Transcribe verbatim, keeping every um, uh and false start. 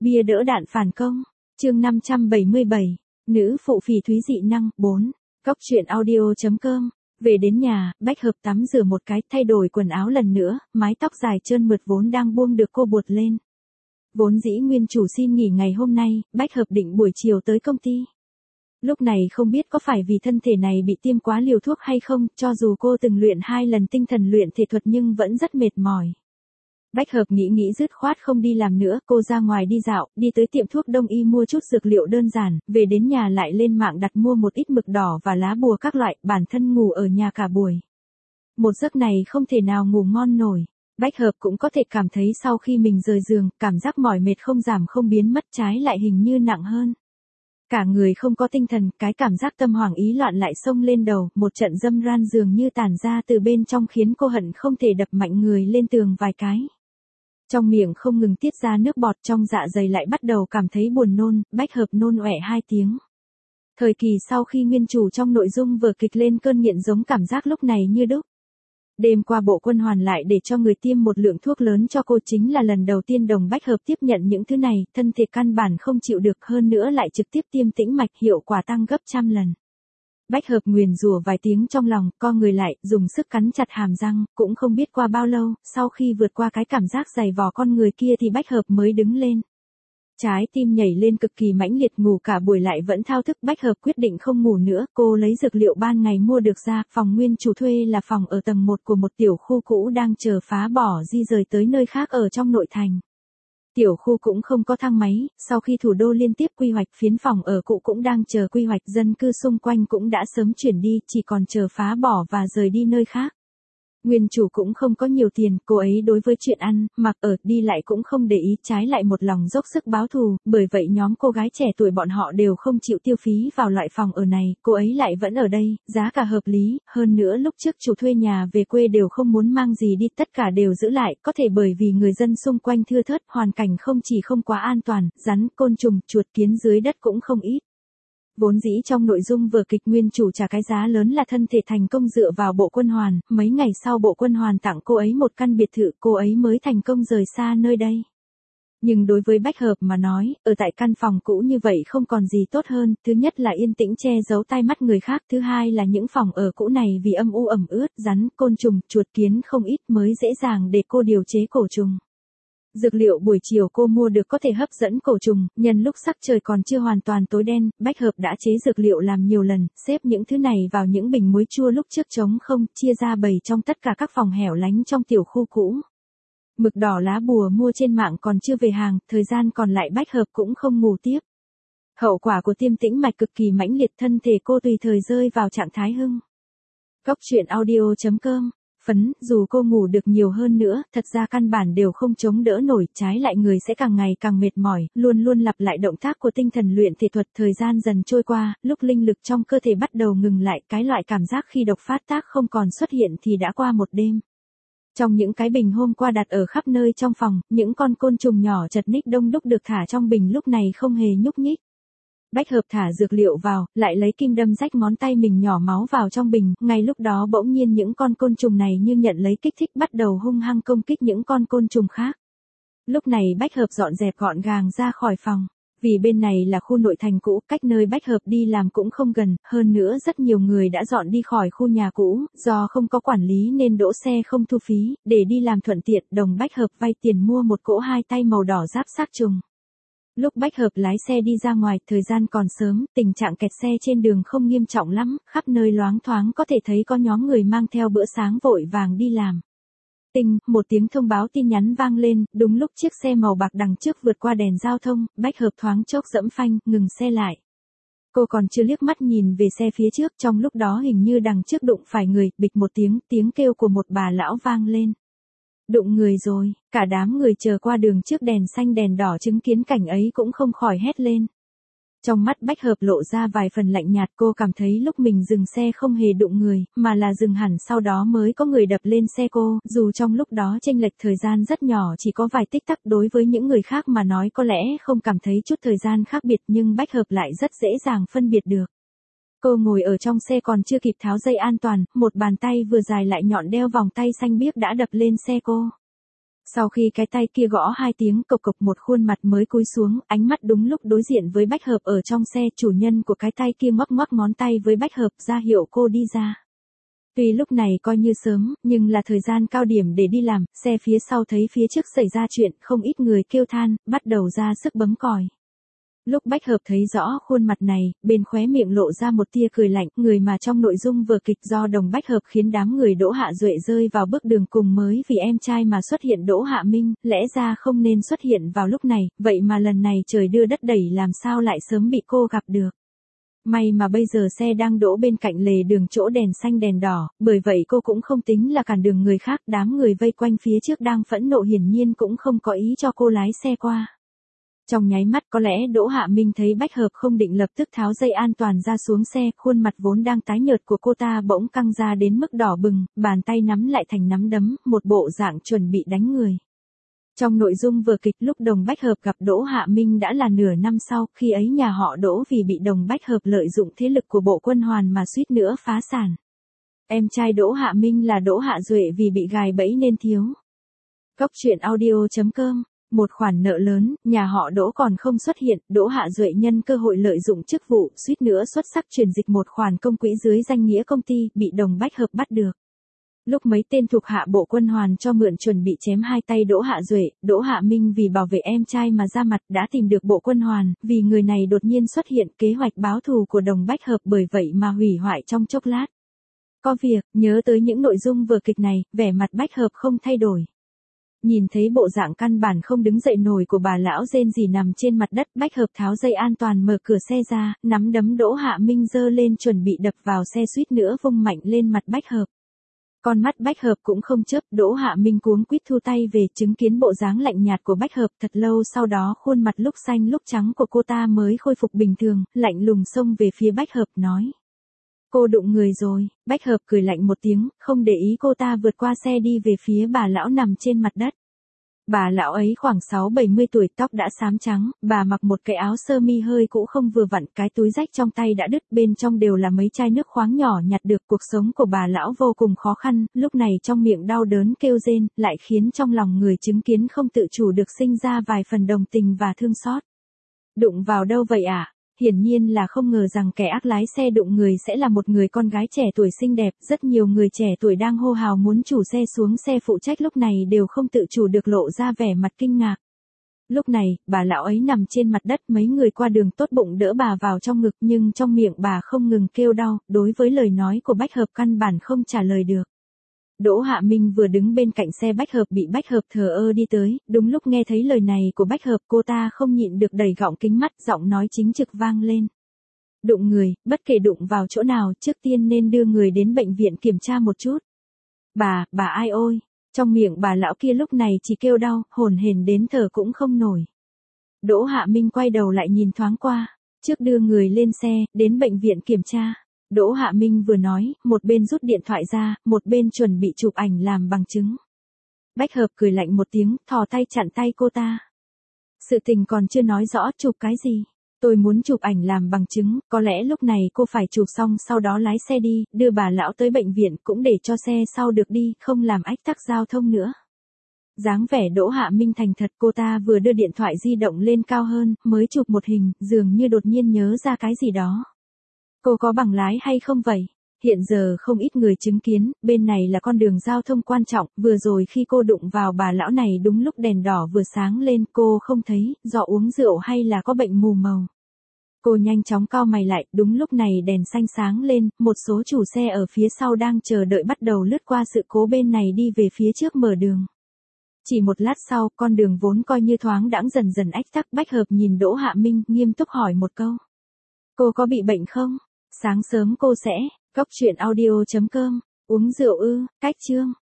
Bia đỡ đạn phản công. Chương năm trăm bảy mươi bảy. Nữ phụ phỉ thúy dị năng. bốn. Cóc truyện audio chấm com. Về đến nhà, Bách Hợp tắm rửa một cái, thay đổi quần áo lần nữa, mái tóc dài trơn mượt vốn đang buông được cô buột lên. Vốn dĩ nguyên chủ xin nghỉ ngày hôm nay, Bách Hợp định buổi chiều tới công ty. Lúc này không biết có phải vì thân thể này bị tiêm quá liều thuốc hay không, cho dù cô từng luyện hai lần tinh thần luyện thể thuật nhưng vẫn rất mệt mỏi. Bách Hợp nghĩ nghĩ dứt khoát không đi làm nữa, cô ra ngoài đi dạo, đi tới tiệm thuốc đông y mua chút dược liệu đơn giản, về đến nhà lại lên mạng đặt mua một ít mực đỏ và lá bùa các loại, bản thân ngủ ở nhà cả buổi. Một giấc này không thể nào ngủ ngon nổi. Bách Hợp cũng có thể cảm thấy sau khi mình rời giường, cảm giác mỏi mệt không giảm không biến mất, trái lại hình như nặng hơn. Cả người không có tinh thần, cái cảm giác tâm hoảng ý loạn lại xông lên đầu, một trận dâm ran dường như tản ra từ bên trong khiến cô hận không thể đập mạnh người lên tường vài cái. Trong miệng không ngừng tiết ra nước bọt, trong dạ dày lại bắt đầu cảm thấy buồn nôn, Bách Hợp nôn ọe hai tiếng. Thời kỳ sau khi nguyên chủ trong nội dung vở kịch lên cơn nghiện giống cảm giác lúc này như đúc. Đêm qua Bộ Quân Hoàn lại để cho người tiêm một lượng thuốc lớn cho cô, chính là lần đầu tiên Đồng Bách Hợp tiếp nhận những thứ này, thân thể căn bản không chịu được, hơn nữa lại trực tiếp tiêm tĩnh mạch, hiệu quả tăng gấp trăm lần. Bách Hợp nguyền rủa vài tiếng trong lòng, co người lại, dùng sức cắn chặt hàm răng, cũng không biết qua bao lâu, sau khi vượt qua cái cảm giác dày vò con người kia thì Bách Hợp mới đứng lên. Trái tim nhảy lên cực kỳ mãnh liệt, ngủ cả buổi lại vẫn thao thức, Bách Hợp quyết định không ngủ nữa, cô lấy dược liệu ban ngày mua được ra, phòng nguyên chủ thuê là phòng ở tầng một của một tiểu khu cũ đang chờ phá bỏ di rời tới nơi khác ở trong nội thành. Tiểu khu cũng không có thang máy, sau khi thủ đô liên tiếp quy hoạch, phiến phòng ở cũ cũng đang chờ quy hoạch, dân cư xung quanh cũng đã sớm chuyển đi, chỉ còn chờ phá bỏ và rời đi nơi khác. Nguyên chủ cũng không có nhiều tiền, cô ấy đối với chuyện ăn, mặc ở, đi lại cũng không để ý, trái lại một lòng dốc sức báo thù, bởi vậy nhóm cô gái trẻ tuổi bọn họ đều không chịu tiêu phí vào loại phòng ở này, cô ấy lại vẫn ở đây, giá cả hợp lý, hơn nữa lúc trước chủ thuê nhà về quê đều không muốn mang gì đi, tất cả đều giữ lại, có thể bởi vì người dân xung quanh thưa thớt, hoàn cảnh không chỉ không quá an toàn, rắn, côn trùng, chuột kiến dưới đất cũng không ít. Vốn dĩ trong nội dung vở kịch nguyên chủ trả cái giá lớn là thân thể thành công dựa vào Bộ Quân Hoàn, mấy ngày sau Bộ Quân Hoàn tặng cô ấy một căn biệt thự, cô ấy mới thành công rời xa nơi đây. Nhưng đối với Bách Hợp mà nói, ở tại căn phòng cũ như vậy không còn gì tốt hơn, thứ nhất là yên tĩnh che giấu tai mắt người khác, thứ hai là những phòng ở cũ này vì âm u ẩm ướt, rắn, côn trùng, chuột kiến không ít mới dễ dàng để cô điều chế cổ trùng. Dược liệu buổi chiều cô mua được có thể hấp dẫn cổ trùng, nhân lúc sắc trời còn chưa hoàn toàn tối đen, Bách Hợp đã chế dược liệu làm nhiều lần, xếp những thứ này vào những bình muối chua lúc trước trống không, chia ra bày trong tất cả các phòng hẻo lánh trong tiểu khu cũ. Mực đỏ lá bùa mua trên mạng còn chưa về hàng, thời gian còn lại Bách Hợp cũng không ngủ tiếp. Hậu quả của tiêm tĩnh mạch cực kỳ mãnh liệt, thân thể cô tùy thời rơi vào trạng thái hưng. Cóc truyện audio chấm com. Phấn, dù cô ngủ được nhiều hơn nữa, thật ra căn bản đều không chống đỡ nổi, trái lại người sẽ càng ngày càng mệt mỏi, luôn luôn lặp lại động tác của tinh thần luyện thể thuật, thời gian dần trôi qua, lúc linh lực trong cơ thể bắt đầu ngừng lại, cái loại cảm giác khi độc phát tác không còn xuất hiện thì đã qua một đêm. Trong những cái bình hôm qua đặt ở khắp nơi trong phòng, những con côn trùng nhỏ chật ních đông đúc được thả trong bình lúc này không hề nhúc nhích. Bách Hợp thả dược liệu vào, lại lấy kim đâm rách ngón tay mình nhỏ máu vào trong bình, ngay lúc đó bỗng nhiên những con côn trùng này như nhận lấy kích thích bắt đầu hung hăng công kích những con côn trùng khác. Lúc này Bách Hợp dọn dẹp gọn gàng ra khỏi phòng, vì bên này là khu nội thành cũ, cách nơi Bách Hợp đi làm cũng không gần, hơn nữa rất nhiều người đã dọn đi khỏi khu nhà cũ, do không có quản lý nên đỗ xe không thu phí, để đi làm thuận tiện, Đồng Bách Hợp vay tiền mua một cỗ hai tay màu đỏ giáp xác trùng. Lúc Bách Hợp lái xe đi ra ngoài, thời gian còn sớm, tình trạng kẹt xe trên đường không nghiêm trọng lắm, khắp nơi loáng thoáng có thể thấy có nhóm người mang theo bữa sáng vội vàng đi làm. Tinh, một tiếng thông báo tin nhắn vang lên, đúng lúc chiếc xe màu bạc đằng trước vượt qua đèn giao thông, Bách Hợp thoáng chốc dẫm phanh, ngừng xe lại. Cô còn chưa liếc mắt nhìn về xe phía trước, trong lúc đó hình như đằng trước đụng phải người, bịch một tiếng, tiếng kêu của một bà lão vang lên. Đụng người rồi, cả đám người chờ qua đường trước đèn xanh đèn đỏ chứng kiến cảnh ấy cũng không khỏi hét lên. Trong mắt Bách Hợp lộ ra vài phần lạnh nhạt, cô cảm thấy lúc mình dừng xe không hề đụng người, mà là dừng hẳn sau đó mới có người đập lên xe cô, dù trong lúc đó chênh lệch thời gian rất nhỏ, chỉ có vài tích tắc, đối với những người khác mà nói có lẽ không cảm thấy chút thời gian khác biệt, nhưng Bách Hợp lại rất dễ dàng phân biệt được. Cô ngồi ở trong xe còn chưa kịp tháo dây an toàn, một bàn tay vừa dài lại nhọn đeo vòng tay xanh biếc đã đập lên xe cô. Sau khi cái tay kia gõ hai tiếng cộc cộc, một khuôn mặt mới cúi xuống, ánh mắt đúng lúc đối diện với Bách Hợp ở trong xe. Chủ nhân của cái tay kia ngoắc ngoắc ngón tay với Bách Hợp ra hiệu cô đi ra. Tuy lúc này coi như sớm, nhưng là thời gian cao điểm để đi làm. Xe phía sau thấy phía trước xảy ra chuyện, không ít người kêu than, bắt đầu ra sức bấm còi. Lúc Bách Hợp thấy rõ khuôn mặt này, bên khóe miệng lộ ra một tia cười lạnh, người mà trong nội dung vở kịch do Đồng Bách Hợp khiến đám người Đỗ Hạ Duệ rơi vào bước đường cùng mới vì em trai mà xuất hiện Đỗ Hạ Minh, lẽ ra không nên xuất hiện vào lúc này, vậy mà lần này trời đưa đất đẩy làm sao lại sớm bị cô gặp được. May mà bây giờ xe đang đỗ bên cạnh lề đường chỗ đèn xanh đèn đỏ, bởi vậy cô cũng không tính là cản đường người khác, đám người vây quanh phía trước đang phẫn nộ hiển nhiên cũng không có ý cho cô lái xe qua. Trong nháy mắt có lẽ Đỗ Hạ Minh thấy Bách Hợp không định lập tức tháo dây an toàn ra xuống xe, khuôn mặt vốn đang tái nhợt của cô ta bỗng căng ra đến mức đỏ bừng, bàn tay nắm lại thành nắm đấm, một bộ dạng chuẩn bị đánh người. Trong nội dung vở kịch lúc Đồng Bách Hợp gặp Đỗ Hạ Minh đã là nửa năm sau, khi ấy nhà họ Đỗ vì bị Đồng Bách Hợp lợi dụng thế lực của Bộ Quân Hoàn mà suýt nữa phá sản. Em trai Đỗ Hạ Minh là Đỗ Hạ Duệ vì bị gài bẫy nên thiếu. Cốc truyện audio chấm com. Một khoản nợ lớn, nhà họ Đỗ còn không xuất hiện, Đỗ Hạ Duệ nhân cơ hội lợi dụng chức vụ, suýt nữa xuất sắc chuyển dịch một khoản công quỹ dưới danh nghĩa công ty, bị Đồng Bách Hợp bắt được. Lúc mấy tên thuộc hạ Bộ Quân Hoàn cho mượn chuẩn bị chém hai tay Đỗ Hạ Duệ, Đỗ Hạ Minh vì bảo vệ em trai mà ra mặt đã tìm được Bộ Quân Hoàn, vì người này đột nhiên xuất hiện, kế hoạch báo thù của Đồng Bách Hợp bởi vậy mà hủy hoại trong chốc lát. Có việc, nhớ tới những nội dung vở kịch này, vẻ mặt Bách Hợp không thay đổi. Nhìn thấy bộ dạng căn bản không đứng dậy nổi của bà lão rên rỉ nằm trên mặt đất, Bách Hợp tháo dây an toàn mở cửa xe ra, nắm đấm Đỗ Hạ Minh giơ lên chuẩn bị đập vào xe, suýt nữa vung mạnh lên mặt Bách Hợp. Con mắt Bách Hợp cũng không chớp, Đỗ Hạ Minh cuống quýt thu tay về, chứng kiến bộ dáng lạnh nhạt của Bách Hợp, thật lâu sau đó khuôn mặt lúc xanh lúc trắng của cô ta mới khôi phục bình thường, lạnh lùng xông về phía Bách Hợp nói. Cô đụng người rồi. Bách Hợp cười lạnh một tiếng, không để ý cô ta vượt qua xe đi về phía bà lão nằm trên mặt đất. Bà lão ấy khoảng sáu bảy mươi tuổi, tóc đã xám trắng, bà mặc một cái áo sơ mi hơi cũ không vừa vặn, cái túi rách trong tay đã đứt, bên trong đều là mấy chai nước khoáng nhỏ nhặt được. Cuộc sống của bà lão vô cùng khó khăn, lúc này trong miệng đau đớn kêu rên, lại khiến trong lòng người chứng kiến không tự chủ được sinh ra vài phần đồng tình và thương xót. Đụng vào đâu vậy ạ? À? Hiển nhiên là không ngờ rằng kẻ ác lái xe đụng người sẽ là một người con gái trẻ tuổi xinh đẹp, rất nhiều người trẻ tuổi đang hô hào muốn chủ xe xuống xe phụ trách lúc này đều không tự chủ được lộ ra vẻ mặt kinh ngạc. Lúc này, bà lão ấy nằm trên mặt đất, mấy người qua đường tốt bụng đỡ bà vào trong ngực nhưng trong miệng bà không ngừng kêu đau, đối với lời nói của Bách Hợp căn bản không trả lời được. Đỗ Hạ Minh vừa đứng bên cạnh xe Bách Hợp bị Bách Hợp thờ ơ đi tới, đúng lúc nghe thấy lời này của Bách Hợp cô ta không nhịn được đẩy gọng kính mắt, giọng nói chính trực vang lên. Đụng người, bất kể đụng vào chỗ nào, trước tiên nên đưa người đến bệnh viện kiểm tra một chút. Bà, bà ai ôi, trong miệng bà lão kia lúc này chỉ kêu đau, hổn hển đến thở cũng không nổi. Đỗ Hạ Minh quay đầu lại nhìn thoáng qua, trước đưa người lên xe, đến bệnh viện kiểm tra. Đỗ Hạ Minh vừa nói, một bên rút điện thoại ra, một bên chuẩn bị chụp ảnh làm bằng chứng. Bách Hợp cười lạnh một tiếng, thò tay chặn tay cô ta. Sự tình còn chưa nói rõ, chụp cái gì? Tôi muốn chụp ảnh làm bằng chứng, có lẽ lúc này cô phải chụp xong sau đó lái xe đi, đưa bà lão tới bệnh viện cũng để cho xe sau được đi, không làm ách tắc giao thông nữa. Dáng vẻ Đỗ Hạ Minh thành thật, cô ta vừa đưa điện thoại di động lên cao hơn, mới chụp một hình, dường như đột nhiên nhớ ra cái gì đó. Cô có bằng lái hay không vậy? Hiện giờ không ít người chứng kiến, bên này là con đường giao thông quan trọng, vừa rồi khi cô đụng vào bà lão này đúng lúc đèn đỏ vừa sáng lên, cô không thấy, do uống rượu hay là có bệnh mù màu. Cô nhanh chóng cau mày lại, đúng lúc này đèn xanh sáng lên, một số chủ xe ở phía sau đang chờ đợi bắt đầu lướt qua sự cố bên này đi về phía trước mở đường. Chỉ một lát sau, con đường vốn coi như thoáng đãng dần dần ách tắc. Bách Hợp nhìn Đỗ Hạ Minh, nghiêm túc hỏi một câu. Cô có bị bệnh không? Sáng sớm cô sẽ, cốc truyện audio chấm com, uống rượu ư, cách chương.